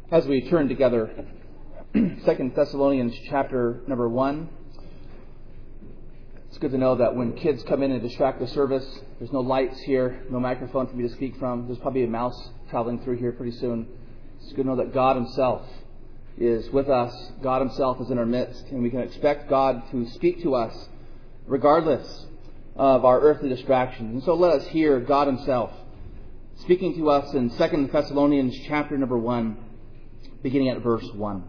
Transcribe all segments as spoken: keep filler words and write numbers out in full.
As we turn together, Second Thessalonians chapter number one. It's good to know that when kids come in and distract the service, there's no lights here, no microphone for me to speak from. There's probably a mouse traveling through here pretty soon. It's good to know that God Himself is with us. God Himself is in our midst, and we can expect God to speak to us regardless of our earthly distractions. And so let us hear God Himself speaking to us in Second Thessalonians chapter number one, beginning at verse one.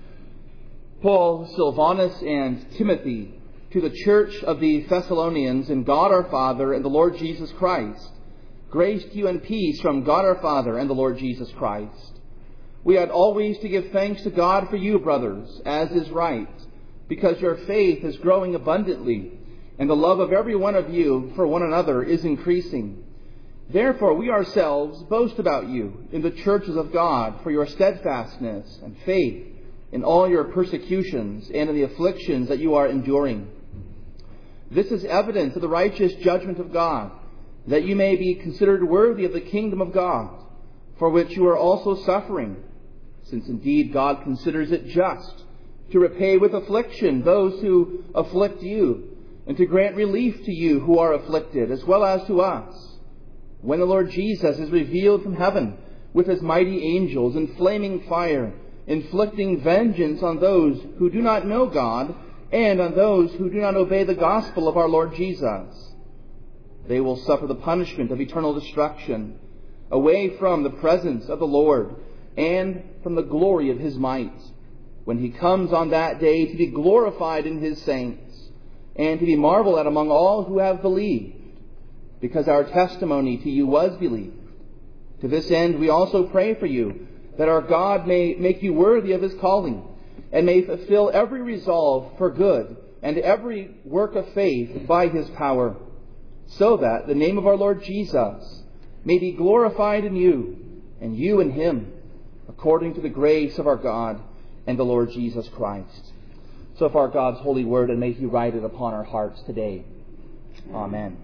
Paul, Silvanus, and Timothy, to the church of the Thessalonians in God our Father and the Lord Jesus Christ, grace to you and peace from God our Father and the Lord Jesus Christ. We ought always to give thanks to God for you, brothers, as is right, because your faith is growing abundantly, and the love of every one of you for one another is increasing. Therefore we ourselves boast about you in the churches of God for your steadfastness and faith in all your persecutions and in the afflictions that you are enduring. This is evidence of the righteous judgment of God, that you may be considered worthy of the kingdom of God, for which you are also suffering, since indeed God considers it just to repay with affliction those who afflict you, and to grant relief to you who are afflicted, as well as to us, when the Lord Jesus is revealed from heaven with His mighty angels in flaming fire, inflicting vengeance on those who do not know God and on those who do not obey the gospel of our Lord Jesus. They will suffer the punishment of eternal destruction, away from the presence of the Lord and from the glory of His might, when He comes on that day to be glorified in His saints and to be marveled at among all who have believed, because our testimony to you was believed. To this end we also pray for you, that our God may make you worthy of His calling, and may fulfill every resolve for good and every work of faith by His power, so that the name of our Lord Jesus may be glorified in you, and you in Him, according to the grace of our God and the Lord Jesus Christ. So far God's holy word, and may He write it upon our hearts today. Amen.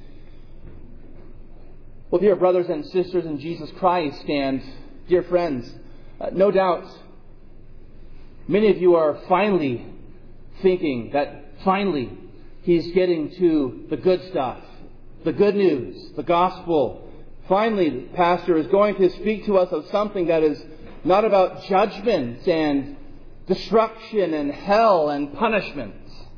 Well, dear brothers and sisters in Jesus Christ, and dear friends, uh, no doubt many of you are finally thinking that finally He's getting to the good stuff, the good news, the gospel. Finally, the pastor is going to speak to us of something that is not about judgment and destruction and hell and punishment.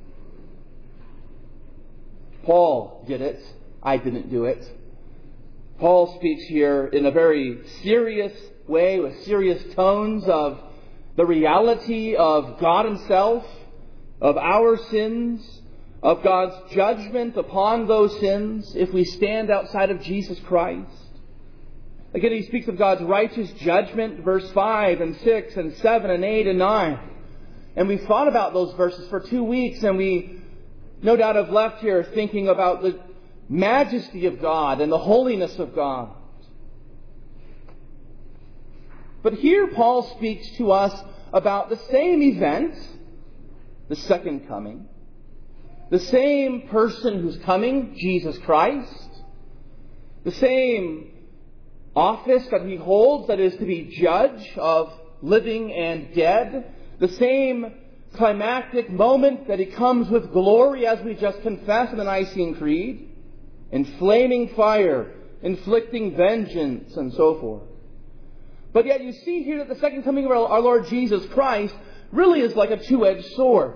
Paul did it. I didn't do it. Paul speaks here in a very serious way, with serious tones, of the reality of God Himself, of our sins, of God's judgment upon those sins if we stand outside of Jesus Christ. Again, he speaks of God's righteous judgment, verse five and six and seven and eight and nine. And we've thought about those verses for two weeks, and we no doubt have left here thinking about the majesty of God and the holiness of God. But here Paul speaks to us about the same event, the second coming, the same person who's coming, Jesus Christ, the same office that He holds, that is to be judge of living and dead, the same climactic moment that He comes with glory, as we just confessed in the Nicene Creed, in flaming fire, inflicting vengeance, and so forth. But yet you see here that the second coming of our Lord Jesus Christ really is like a two-edged sword.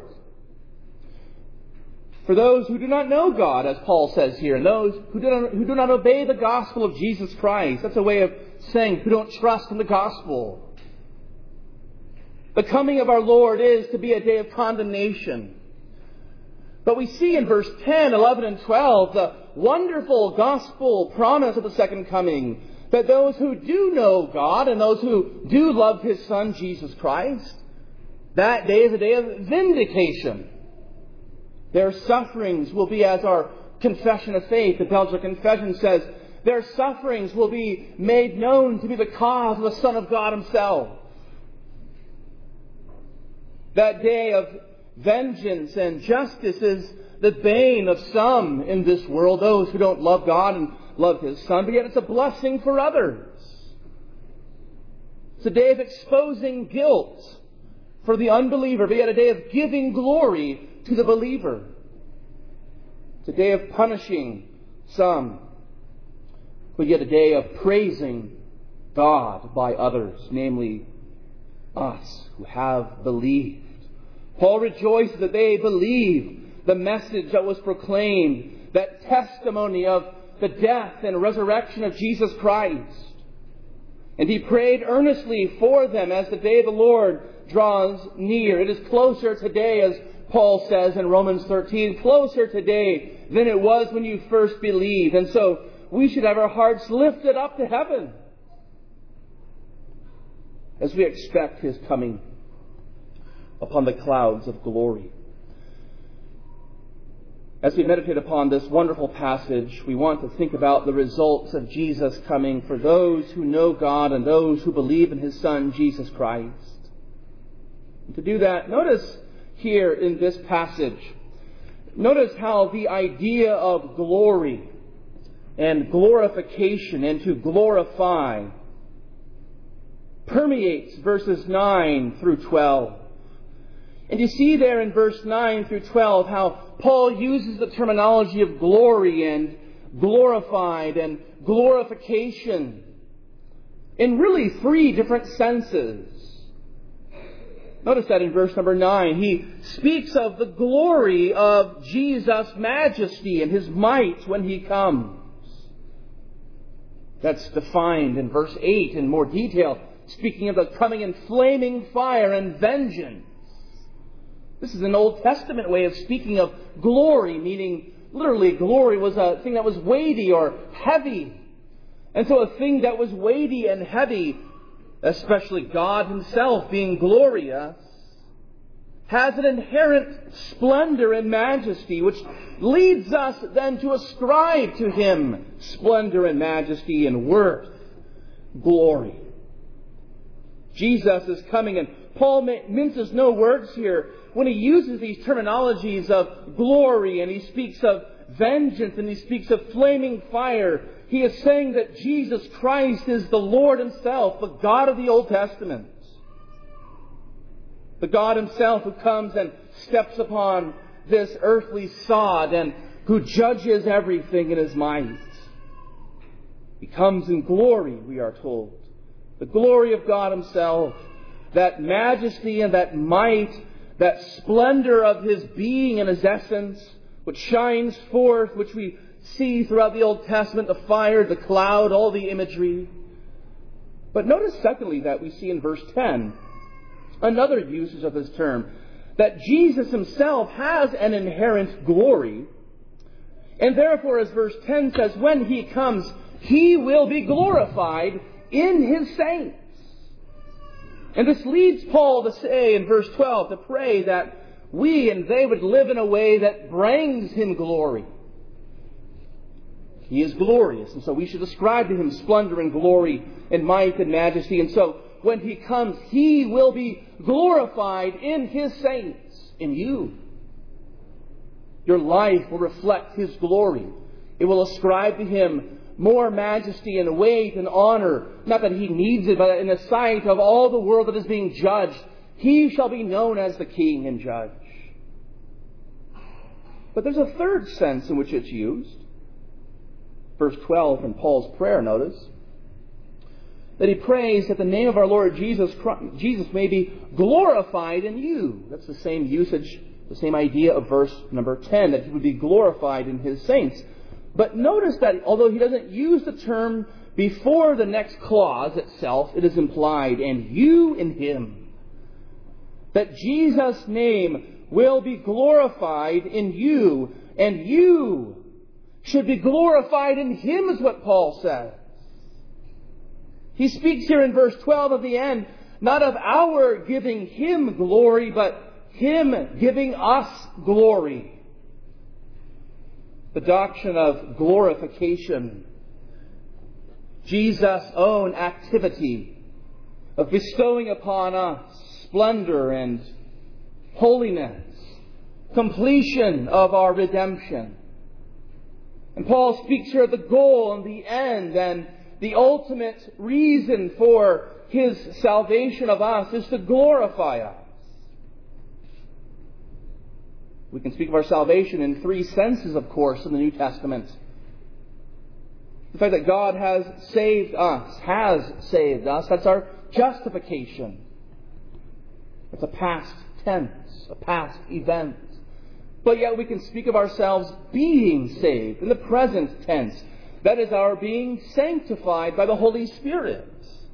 For those who do not know God, as Paul says here, and those who do not, who do not obey the gospel of Jesus Christ, that's a way of saying who don't trust in the gospel. The coming of our Lord is to be a day of condemnation. But we see in verse ten, eleven, and twelve the wonderful gospel promise of the second coming, that those who do know God and those who do love His Son, Jesus Christ, that day is a day of vindication. Their sufferings will be, as our confession of faith, the Belgian Confession says, their sufferings will be made known to be the cause of the Son of God Himself. That day of vengeance and justice is the bane of some in this world, those who don't love God and love His Son, but yet it's a blessing for others. It's It's a day of exposing guilt for the unbeliever, but yet a day of giving glory to the believer. It's a day of punishing some, but yet a day of praising God by others, namely us who have believed. Paul rejoices that they believe the message that was proclaimed, that testimony of the death and resurrection of Jesus Christ. And he prayed earnestly for them as the day of the Lord draws near. It is closer today, as Paul says in Romans thirteen, closer today than it was when you first believed. And so we should have our hearts lifted up to heaven as we expect His coming upon the clouds of glory. As we meditate upon this wonderful passage, we want to think about the results of Jesus coming for those who know God and those who believe in His Son, Jesus Christ. And to do that, notice here in this passage, notice how the idea of glory and glorification and to glorify permeates verses nine through twelve. And you see there in verse nine through twelve how Paul uses the terminology of glory and glorified and glorification in really three different senses. Notice that in verse number nine, he speaks of the glory of Jesus' majesty and His might when He comes. That's defined in verse eight in more detail, speaking of the coming in flaming fire and vengeance. This is an Old Testament way of speaking of glory, meaning literally glory was a thing that was weighty or heavy. And so a thing that was weighty and heavy, especially God Himself being glorious, has an inherent splendor and majesty, which leads us then to ascribe to Him splendor and majesty and worth, glory. Jesus is coming, and Paul minces no words here when he uses these terminologies of glory, and he speaks of vengeance, and he speaks of flaming fire. He is saying that Jesus Christ is the Lord Himself, the God of the Old Testament. The God Himself who comes and steps upon this earthly sod and who judges everything in His might. He comes in glory, we are told. The glory of God Himself, that majesty and that might, that splendor of His being and His essence, which shines forth, which we see throughout the Old Testament, the fire, the cloud, all the imagery. But notice secondly that we see in verse ten, another usage of this term, that Jesus Himself has an inherent glory. And therefore, as verse ten says, when He comes, He will be glorified in His saints. And this leads Paul to say in verse twelve, to pray that we and they would live in a way that brings Him glory. He is glorious, and so we should ascribe to Him splendor and glory and might and majesty. And so when He comes, He will be glorified in His saints, in you. Your life will reflect His glory. It will ascribe to Him more majesty and weight and honor. Not that He needs it, but in the sight of all the world that is being judged, He shall be known as the King and Judge. But there's a third sense in which it's used. Verse twelve in Paul's prayer, notice, that he prays that the name of our Lord Jesus Christ, Jesus may be glorified in you. That's the same usage, the same idea of verse number ten, that He would be glorified in His saints. But notice that although he doesn't use the term before the next clause itself, it is implied, and you in Him. That Jesus' name will be glorified in you, and you should be glorified in Him, is what Paul says. He speaks here in verse twelve at the end, not of our giving Him glory, but Him giving us glory. The doctrine of glorification, Jesus' own activity of bestowing upon us splendor and holiness, completion of our redemption. And Paul speaks here of the goal and the end and the ultimate reason for His salvation of us is to glorify us. We can speak of our salvation in three senses, of course, in the New Testament. The fact that God has saved us, has saved us, that's our justification. It's a past tense, a past event. But yet we can speak of ourselves being saved in the present tense. That is our being sanctified by the Holy Spirit.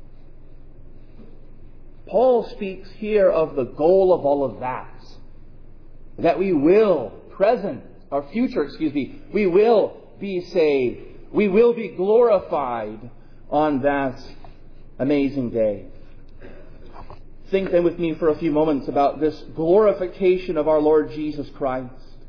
Paul speaks here of the goal of all of that. That we will, present, or future, excuse me, we will be saved. We will be glorified on that amazing day. Think then with me for a few moments about this glorification of our Lord Jesus Christ.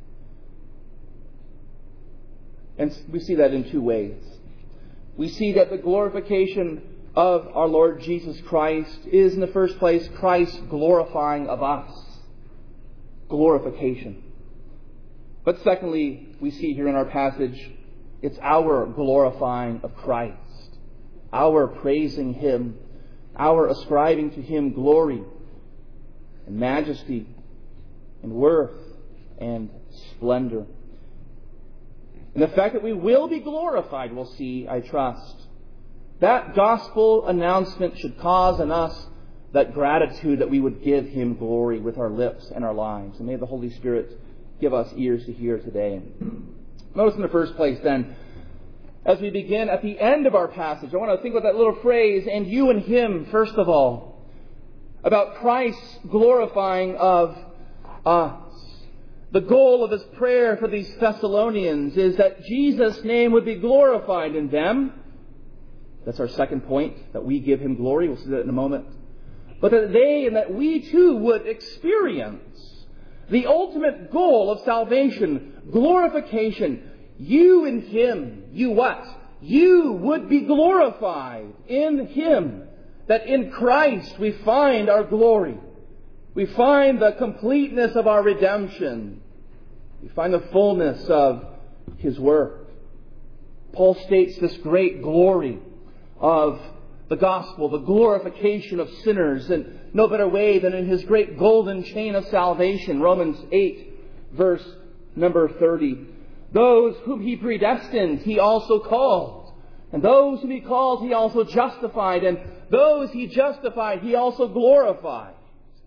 And we see that in two ways. We see that the glorification of our Lord Jesus Christ is, in the first place, Christ's glorifying of us. Glorification. But secondly, we see here in our passage, it's our glorifying of Christ. Our praising Him. Our ascribing to Him glory and majesty and worth and splendor. And the fact that we will be glorified, we'll see, I trust. That gospel announcement should cause in us that gratitude that we would give Him glory with our lips and our lives. And may the Holy Spirit give us ears to hear today. Notice in the first place then, as we begin at the end of our passage, I want to think about that little phrase, and you and Him, first of all, about Christ's glorifying of us. The goal of his prayer for these Thessalonians is that Jesus' name would be glorified in them. That's our second point, that we give Him glory. We'll see that in a moment. But that they and that we too would experience the ultimate goal of salvation, glorification. You in Him, you what? You would be glorified in Him. That in Christ we find our glory. We find the completeness of our redemption. We find the fullness of His work. Paul states this great glory of the gospel, the glorification of sinners, in no better way than in His great golden chain of salvation. Romans eight, verse number thirty. Those whom He predestined, He also called. And those whom He called, He also justified. And those He justified, He also glorified.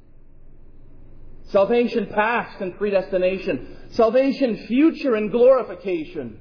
Salvation past and predestination. Salvation future and glorification.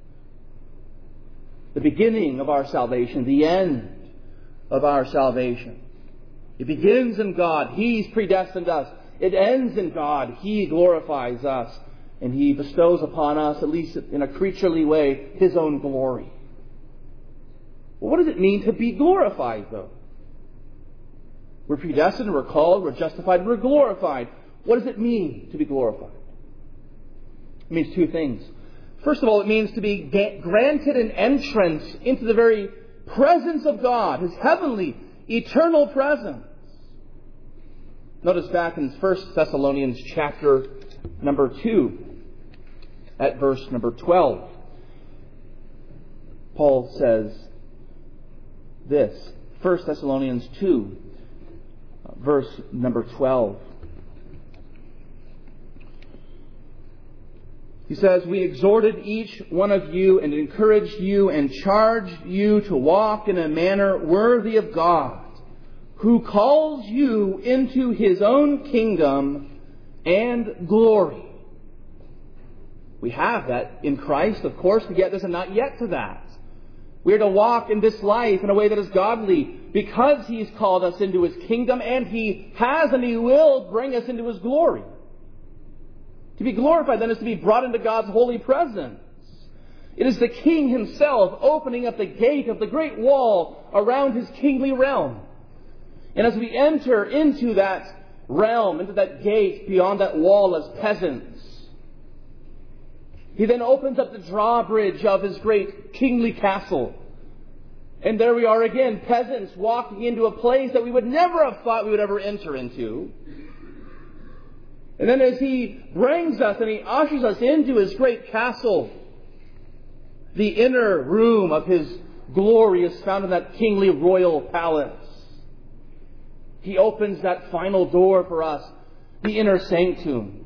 The beginning of our salvation. The end of our salvation. It begins in God. He's predestined us. It ends in God. He glorifies us. And He bestows upon us, at least in a creaturely way, His own glory. Well, what does it mean to be glorified, though? We're predestined, we're called, we're justified, we're glorified. What does it mean to be glorified? It means two things. First of all, it means to be granted an entrance into the very presence of God, His heavenly, eternal presence. Notice back in First Thessalonians chapter number two, at verse number twelve. Paul says this, First Thessalonians two, verse number twelve. He says, we exhorted each one of you and encouraged you and charged you to walk in a manner worthy of God, who calls you into His own kingdom and glory. We have that in Christ, of course, but yet there's a not yet to that. We are to walk in this life in a way that is godly because He's called us into His kingdom, and He has and He will bring us into His glory. To be glorified, then, is to be brought into God's holy presence. It is the King Himself opening up the gate of the great wall around His kingly realm. And as we enter into that realm, into that gate beyond that wall as peasants, He then opens up the drawbridge of His great kingly castle. And there we are again, peasants walking into a place that we would never have thought we would ever enter into. And then as He brings us and He ushers us into His great castle, the inner room of His glory is found in that kingly royal palace. He opens that final door for us, the inner sanctum.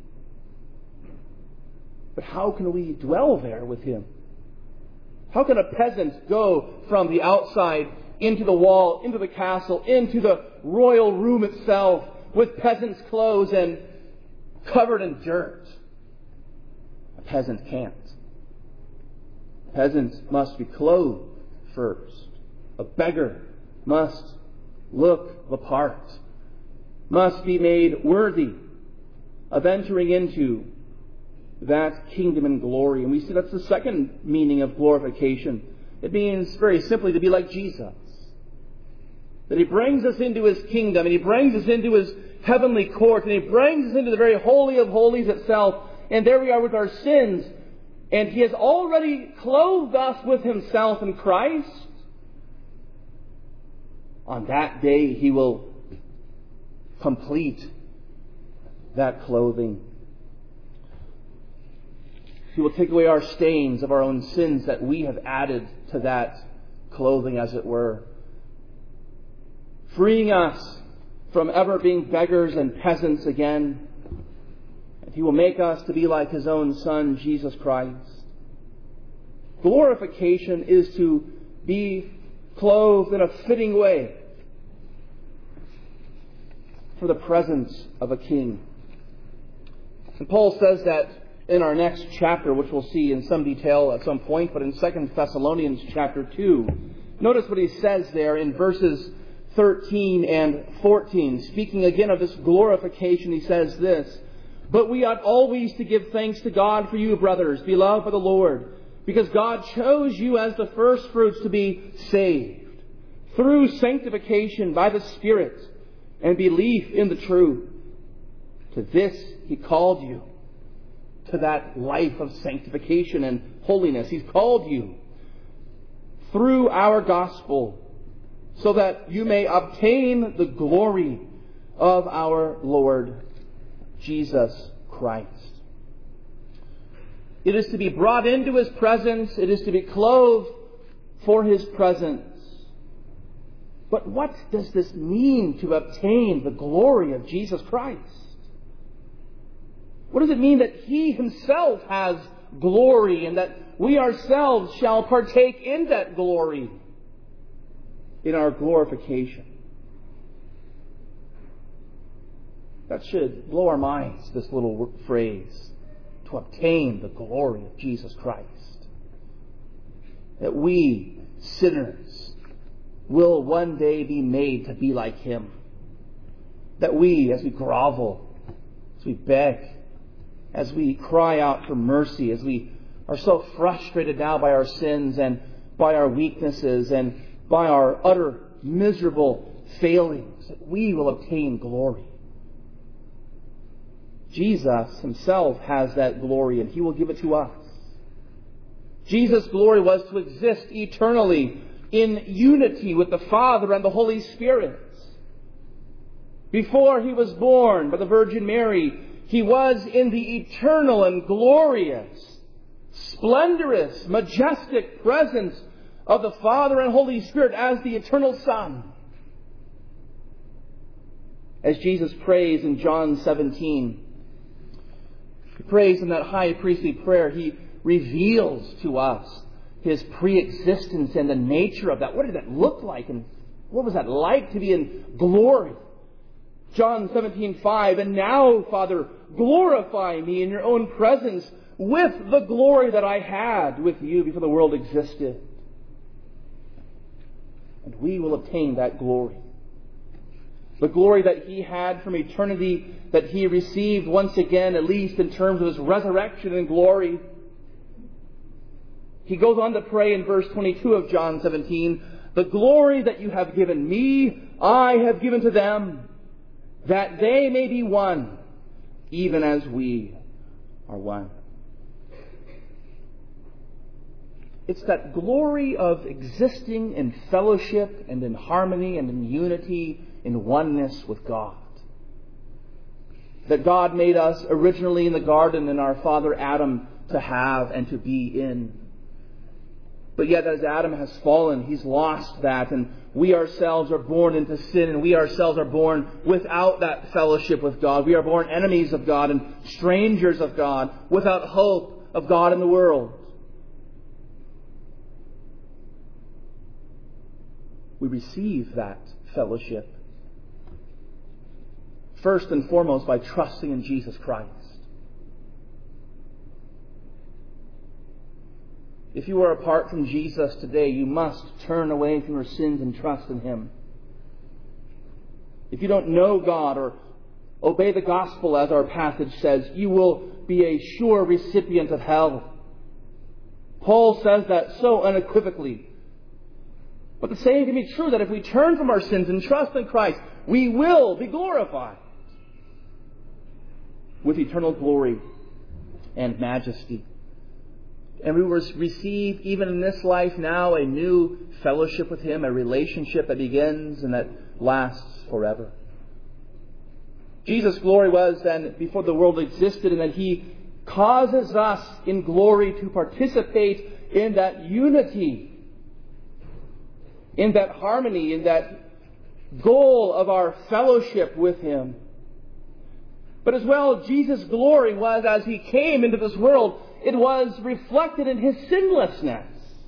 But how can we dwell there with Him? How can a peasant go from the outside into the wall, into the castle, into the royal room itself with peasant's clothes and covered in dirt? A peasant can't. A peasant must be clothed first. A beggar must look the part, must be made worthy of entering into that kingdom and glory. And we see that's the second meaning of glorification. It means very simply to be like Jesus. That He brings us into His kingdom, and He brings us into His heavenly court, and He brings us into the very holy of holies itself. And there we are with our sins. And He has already clothed us with Himself in Christ. On that day, He will complete that clothing. He will take away our stains of our own sins that we have added to that clothing, as it were, freeing us from ever being beggars and peasants again. And He will make us to be like His own Son, Jesus Christ. Glorification is to be clothed in a fitting way for the presence of a king. And Paul says that in our next chapter, which we'll see in some detail at some point, but in Second Thessalonians chapter two. Notice what he says there in verses thirteen and fourteen. Speaking again of this glorification, he says this: "But we ought always to give thanks to God for you, brothers, beloved by the Lord, because God chose you as the first fruits to be saved, through sanctification by the Spirit and belief in the truth. To this He called you, to that life of sanctification and holiness. He's called you through our gospel, so that you may obtain the glory of our Lord Jesus Christ." It is to be brought into His presence. It is to be clothed for His presence. But what does this mean, to obtain the glory of Jesus Christ? What does it mean that He Himself has glory and that we ourselves shall partake in that glory in our glorification? That should blow our minds, this little phrase, to obtain the glory of Jesus Christ. That we, sinners, will one day be made to be like Him. That we, as we grovel, as we beg, as we cry out for mercy, as we are so frustrated now by our sins and by our weaknesses and by our utter miserable failings, that we will obtain glory. Jesus Himself has that glory, and He will give it to us. Jesus' glory was to exist eternally in unity with the Father and the Holy Spirit. Before He was born by the Virgin Mary, He was in the eternal and glorious, splendorous, majestic presence of the Father and Holy Spirit as the eternal Son. As Jesus prays in John seventeen, He prays in that high priestly prayer, He reveals to us His pre-existence and the nature of that. What did that look like? And what was that like to be in glory? John seventeen five, "And now, Father, glorify me in your own presence with the glory that I had with you before the world existed." And we will obtain that glory. The glory that He had from eternity, that He received once again, at least in terms of His resurrection and glory. He goes on to pray in verse twenty-two of John seventeen, "The glory that you have given me, I have given to them, that they may be one, even as we are one." It's that glory of existing in fellowship and in harmony and in unity, in oneness with God, that God made us originally in the garden and our father Adam to have and to be in. But yet as Adam has fallen, he's lost that. And we ourselves are born into sin. And we ourselves are born without that fellowship with God. We are born enemies of God and strangers of God, without hope of God in the world. We receive that fellowship first and foremost by trusting in Jesus Christ. If you are apart from Jesus today, you must turn away from your sins and trust in Him. If you don't know God or obey the gospel, as our passage says, you will be a sure recipient of hell. Paul says that so unequivocally. But the same can be true, that if we turn from our sins and trust in Christ, we will be glorified with eternal glory and majesty. And we will receive, even in this life now, a new fellowship with Him, a relationship that begins and that lasts forever. Jesus' glory was then before the world existed, and that He causes us in glory to participate in that unity, in that harmony, in that goal of our fellowship with Him. But as well, Jesus' glory was, as He came into this world, it was reflected in His sinlessness.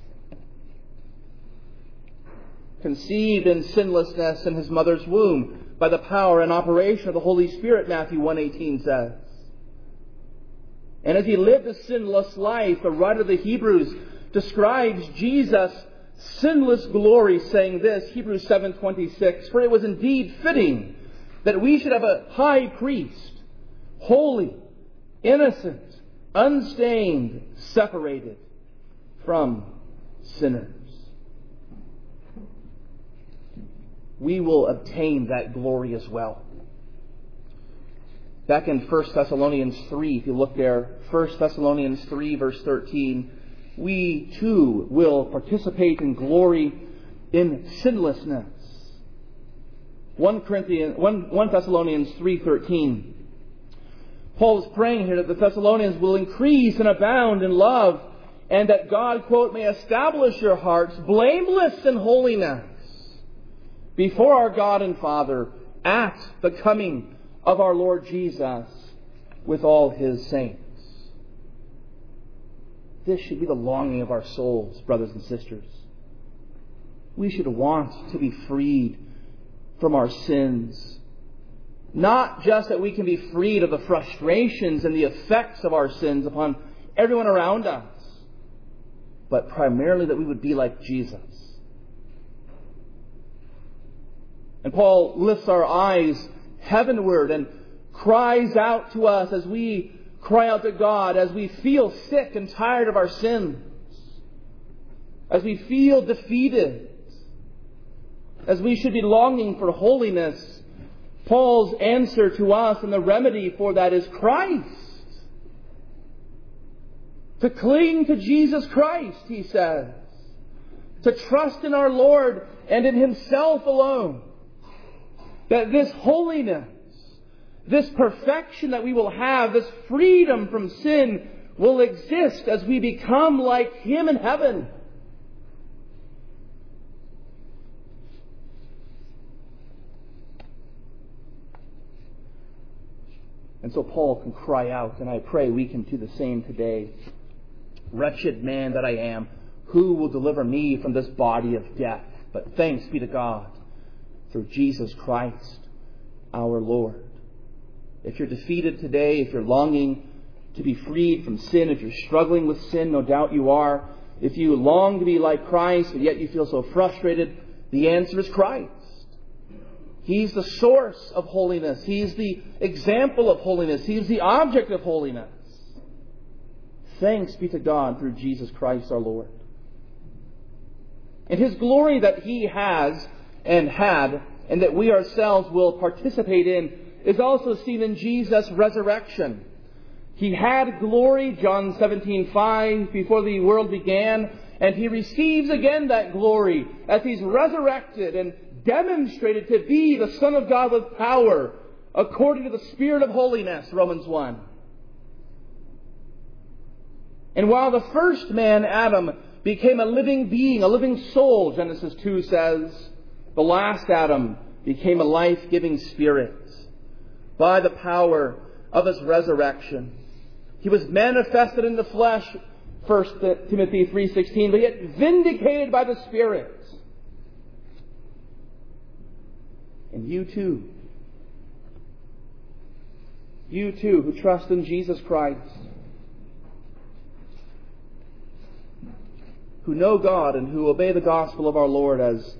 Conceived in sinlessness in His mother's womb by the power and operation of the Holy Spirit, Matthew one eighteen says. And as He lived a sinless life, the writer of the Hebrews describes Jesus' sinless glory, saying this, Hebrews seven twenty-six, "For it was indeed fitting that we should have a high priest, holy, innocent, unstained, separated from sinners." We will obtain that glory as well. Back in First Thessalonians three, if you look there, First Thessalonians three, verse thirteen, we too will participate in glory in sinlessness. First Corinthians, First Thessalonians three thirteen. Paul is praying here that the Thessalonians will increase and abound in love, and that God, quote, may establish your hearts blameless in holiness before our God and Father at the coming of our Lord Jesus with all His saints. This should be the longing of our souls, brothers and sisters. We should want to be freed from our sins. Not just that we can be freed of the frustrations and the effects of our sins upon everyone around us, but primarily that we would be like Jesus. And Paul lifts our eyes heavenward and cries out to us as we cry out to God, as we feel sick and tired of our sins, as we feel defeated, as we should be longing for holiness. Paul's answer to us and the remedy for that is Christ. To cling to Jesus Christ, he says. To trust in our Lord and in Himself alone. That this holiness, this perfection that we will have, this freedom from sin will exist as we become like Him in heaven. And so Paul can cry out, and I pray we can do the same today. Wretched man that I am, who will deliver me from this body of death? But thanks be to God through Jesus Christ our Lord. If you're defeated today, if you're longing to be freed from sin, if you're struggling with sin, no doubt you are. If you long to be like Christ, and yet you feel so frustrated, the answer is Christ. He's the source of holiness. He's the example of holiness. He's the object of holiness. Thanks be to God through Jesus Christ our Lord. And His glory that He has and had, and that we ourselves will participate in, is also seen in Jesus' resurrection. He had glory, John seventeen five, before the world began, and He receives again that glory as He's resurrected and demonstrated to be the Son of God with power, according to the Spirit of holiness, Romans one. And while the first man, Adam, became a living being, a living soul, Genesis two says. The last Adam became a life-giving spirit by the power of His resurrection. He was manifested in the flesh, First Timothy three sixteen, but yet vindicated by the Spirit. And you too, you too who trust in Jesus Christ, who know God and who obey the gospel of our Lord, as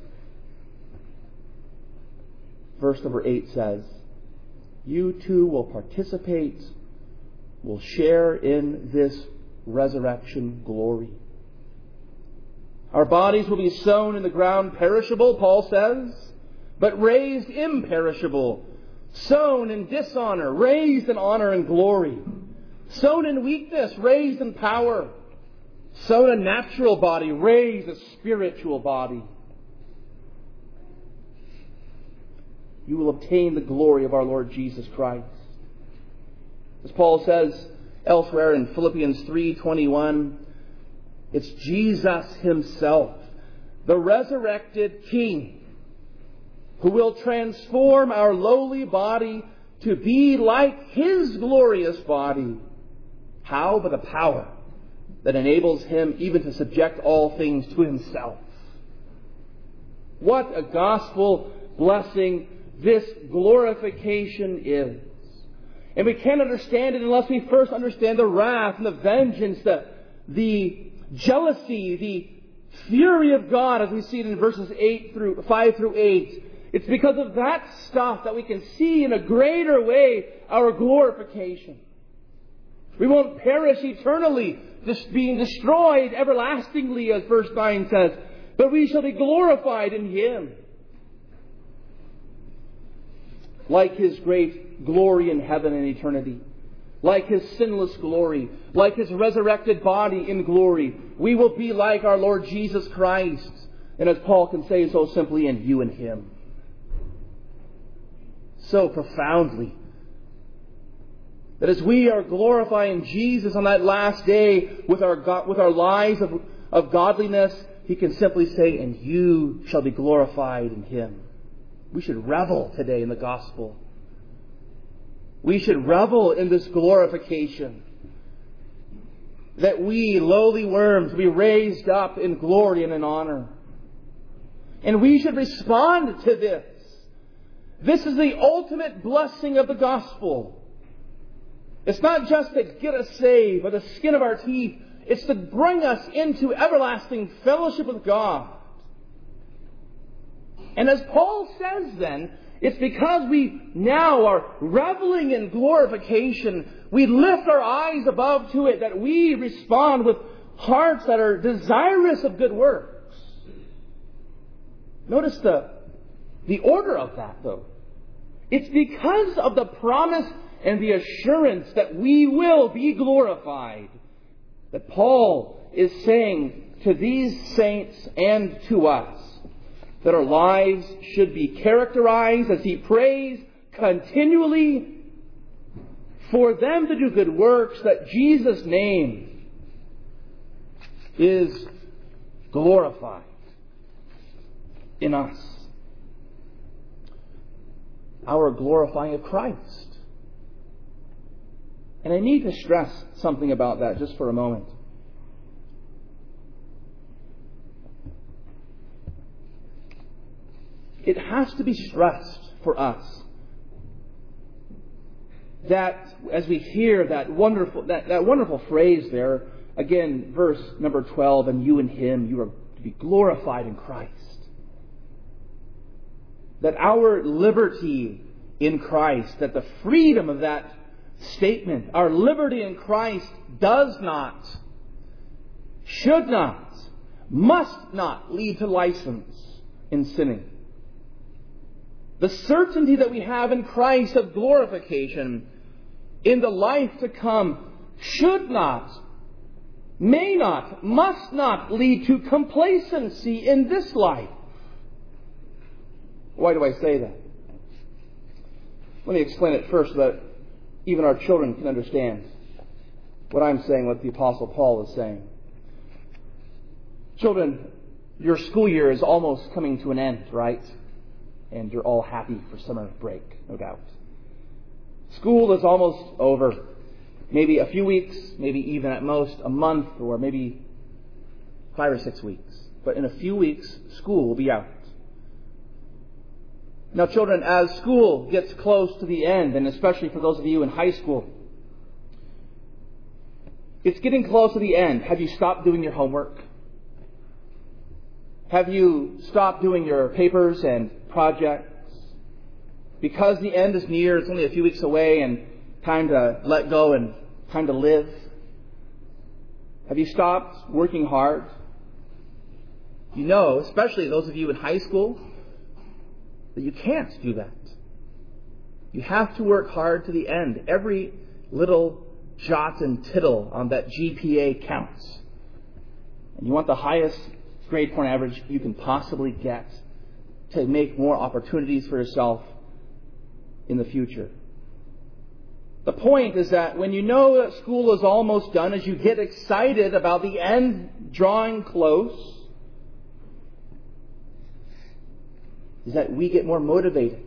verse number eight says, you too will participate, will share in this resurrection glory. Our bodies will be sown in the ground perishable, Paul says, but raised imperishable. Sown in dishonor, raised in honor and glory. Sown in weakness, raised in power. Sown a natural body, raised a spiritual body. You will obtain the glory of our Lord Jesus Christ. As Paul says elsewhere in Philippians three twenty-one, it's Jesus Himself, the resurrected King, who will transform our lowly body to be like His glorious body. How? By the power that enables Him even to subject all things to Himself. What a gospel blessing this glorification is. And we can't understand it unless we first understand the wrath and the vengeance, the, the jealousy, the fury of God, as we see it in verses eight through five through eight. It's because of that stuff that we can see in a greater way our glorification. We won't perish eternally, just being destroyed everlastingly, as verse nine says, but we shall be glorified in Him. Like His great glory in heaven and eternity, like His sinless glory, like His resurrected body in glory, we will be like our Lord Jesus Christ. And as Paul can say so simply, in you and Him. So profoundly, that as we are glorifying Jesus on that last day with our God, with our lives of, of godliness, He can simply say, and you shall be glorified in Him. We should revel today in the gospel. We should revel in this glorification. That we, lowly worms, be raised up in glory and in honor. And we should respond to this. This is the ultimate blessing of the gospel. It's not just to get us saved by the skin of our teeth. It's to bring us into everlasting fellowship with God. And as Paul says then, it's because we now are reveling in glorification, we lift our eyes above to it, that we respond with hearts that are desirous of good works. Notice the, the order of that, though. It's because of the promise and the assurance that we will be glorified that Paul is saying to these saints and to us that our lives should be characterized, as he prays continually, for them to do good works, that Jesus' name is glorified in us. Our glorifying of Christ. And I need to stress something about that just for a moment. It has to be stressed for us that as we hear that wonderful that, that wonderful phrase there, again, verse number twelve, and you and Him, you are to be glorified in Christ. That our liberty in Christ, that the freedom of that statement, our liberty in Christ does not, should not, must not lead to license in sinning. The certainty that we have in Christ of glorification in the life to come should not, may not, must not lead to complacency in this life. Why do I say that? Let me explain it first so that even our children can understand what I'm saying, what the Apostle Paul is saying. Children, your school year is almost coming to an end, right? And you're all happy for summer break, no doubt. School is almost over. Maybe a few weeks, maybe even at most a month, or maybe five or six weeks. But in a few weeks, school will be out. Now, children, as school gets close to the end, and especially for those of you in high school, it's getting close to the end. Have you stopped doing your homework? Have you stopped doing your papers and projects? Because the end is near, it's only a few weeks away, and time to let go and time to live. Have you stopped working hard? You know, especially those of you in high school, that you can't do that. You have to work hard to the end. Every little jot and tittle on that G P A counts. And you want the highest grade point average you can possibly get to make more opportunities for yourself in the future. The point is that when you know that school is almost done, as you get excited about the end drawing close, is that we get more motivated.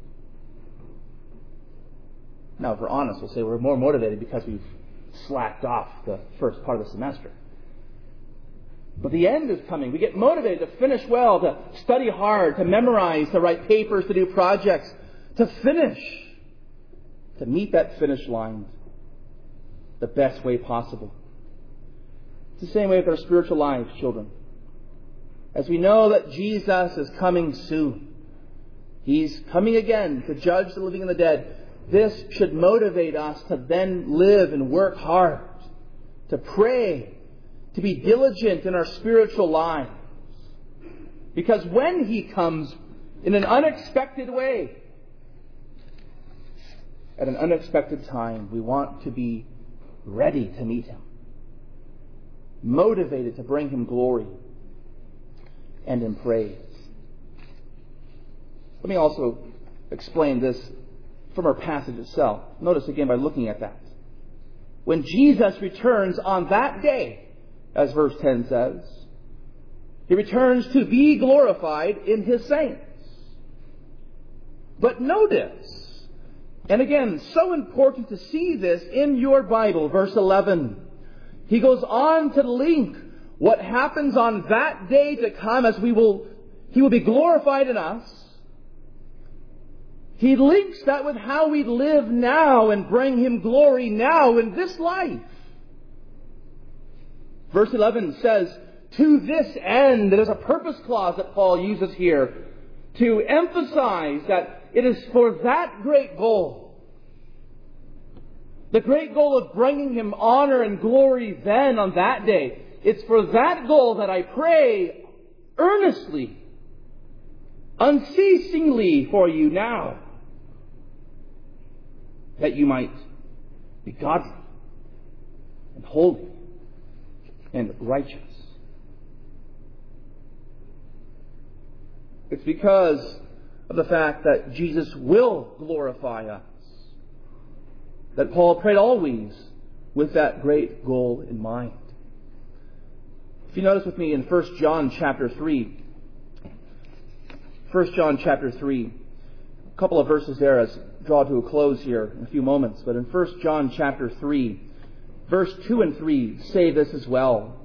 Now, if we're honest, we'll say we're more motivated because we've slacked off the first part of the semester. But the end is coming. We get motivated to finish well, to study hard, to memorize, to write papers, to do projects, to finish, to meet that finish line the best way possible. It's the same way with our spiritual lives, children. As we know that Jesus is coming soon, He's coming again to judge the living and the dead, this should motivate us to then live and work hard, to pray, to be diligent in our spiritual lives. Because when He comes in an unexpected way, at an unexpected time, we want to be ready to meet Him, motivated to bring Him glory and in praise. Let me also explain this from our passage itself. Notice again by looking at that. When Jesus returns on that day, as verse ten says, He returns to be glorified in His saints. But notice, and again, so important to see this in your Bible, verse eleven. He goes on to link what happens on that day to come as we will, He will be glorified in us. He links that with how we live now and bring Him glory now in this life. Verse eleven says, to this end, there's a purpose clause that Paul uses here to emphasize that it is for that great goal, the great goal of bringing Him honor and glory then on that day. It's for that goal that I pray earnestly, unceasingly for you now, that you might be godly and holy and righteous. It's because of the fact that Jesus will glorify us that Paul prayed always with that great goal in mind. If you notice with me in First John chapter three, First John chapter three, a couple of verses there as draw to a close here in a few moments. But in First John chapter three, verse two and three say this as well.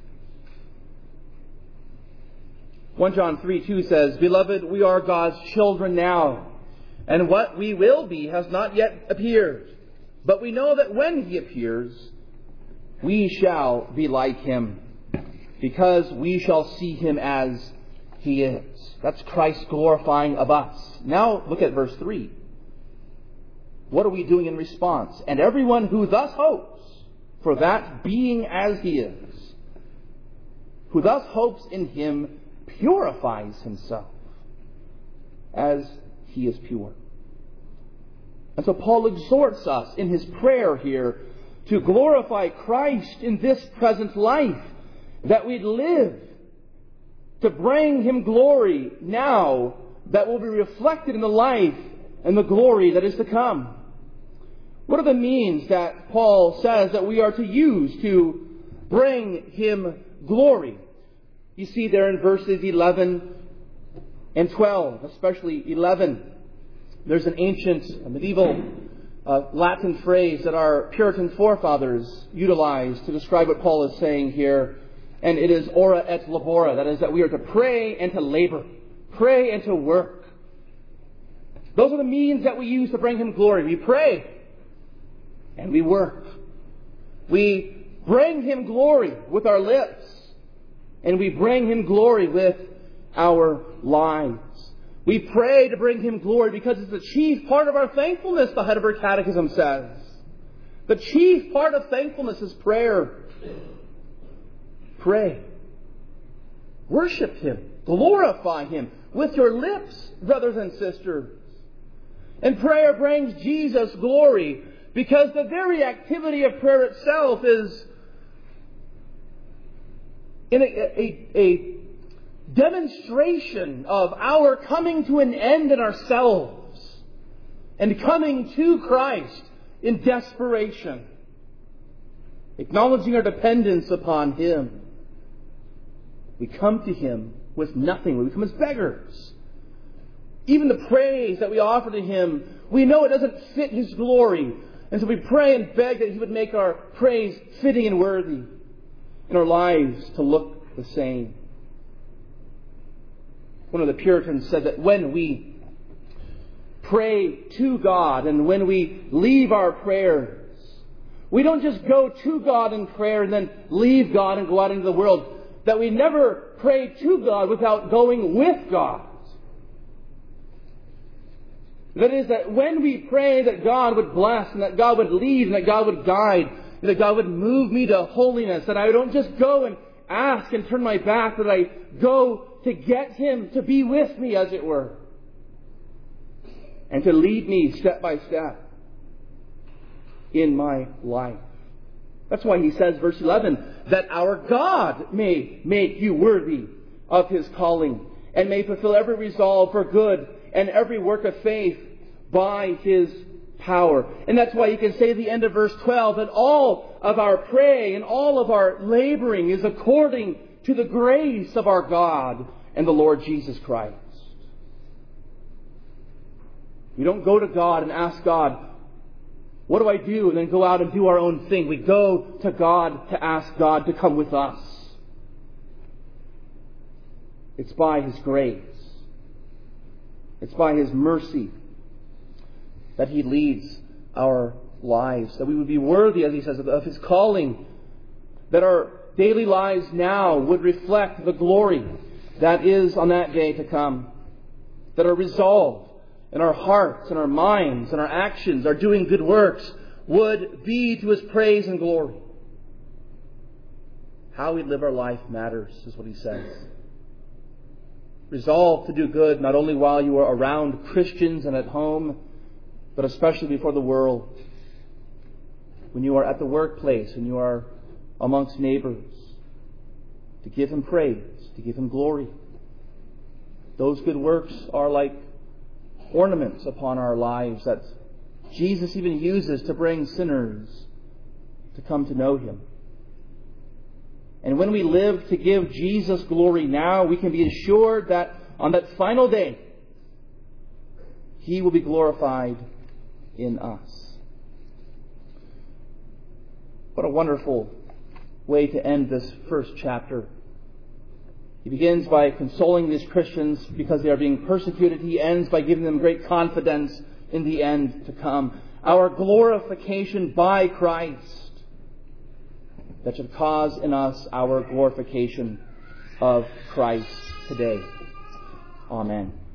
First John three two says, Beloved, we are God's children now, and what we will be has not yet appeared. But we know that when He appears, we shall be like Him, because we shall see Him as He is. That's Christ glorifying of us. Now look at verse three. What are we doing in response? And everyone who thus hopes for that being as He is, who thus hopes in Him, purifies himself as He is pure. And so Paul exhorts us in his prayer here to glorify Christ in this present life, that we'd live to bring Him glory now that will be reflected in the life and the glory that is to come. What are the means that Paul says that we are to use to bring Him glory? You see there in verses eleven and twelve, especially eleven, there's an ancient, a medieval uh, Latin phrase that our Puritan forefathers utilized to describe what Paul is saying here. And it is ora et labora. That is, that we are to pray and to labor. Pray and to work. Those are the means that we use to bring Him glory. We pray and we work. We bring Him glory with our lips. And we bring Him glory with our lives. We pray to bring Him glory because it's the chief part of our thankfulness, the Heidelberg Catechism says. The chief part of thankfulness is prayer. Pray. Worship Him. Glorify Him with your lips, brothers and sisters. And prayer brings Jesus glory because the very activity of prayer itself is in a, a, a demonstration of our coming to an end in ourselves and coming to Christ in desperation, acknowledging our dependence upon Him. We come to Him with nothing. We become as beggars. Even the praise that we offer to Him, we know it doesn't fit His glory. And so we pray and beg that He would make our praise fitting and worthy in our lives to look the same. One of the Puritans said that when we pray to God and when we leave our prayers, we don't just go to God in prayer and then leave God and go out into the world. That we never pray to God without going with God. That is, that when we pray that God would bless and that God would lead and that God would guide and that God would move me to holiness, that I don't just go and ask and turn my back, that I go to get Him to be with me, as it were, and to lead me step by step in my life. That's why he says, verse eleven, that our God may make you worthy of His calling and may fulfill every resolve for good and every work of faith by His power. And that's why you can say at the end of verse twelve that all of our praying and all of our laboring is according to the grace of our God and the Lord Jesus Christ. We don't go to God and ask God, what do I do? And then go out and do our own thing. We go to God to ask God to come with us. It's by His grace. It's by His mercy that He leads our lives. That we would be worthy, as He says, of His calling. That our daily lives now would reflect the glory that is on that day to come. That our resolve and our hearts and our minds and our actions, our doing good works, would be to His praise and glory. How we live our life matters, is what he says. Resolve to do good, not only while you are around Christians and at home, but especially before the world. When you are at the workplace and you are amongst neighbors, to give Him praise, to give Him glory. Those good works are like ornaments upon our lives that Jesus even uses to bring sinners to come to know Him. And when we live to give Jesus glory now, we can be assured that on that final day, He will be glorified in us. What a wonderful way to end this first chapter. He begins by consoling these Christians because they are being persecuted. He ends by giving them great confidence in the end to come. Our glorification by Christ, that should cause in us our glorification of Christ today. Amen.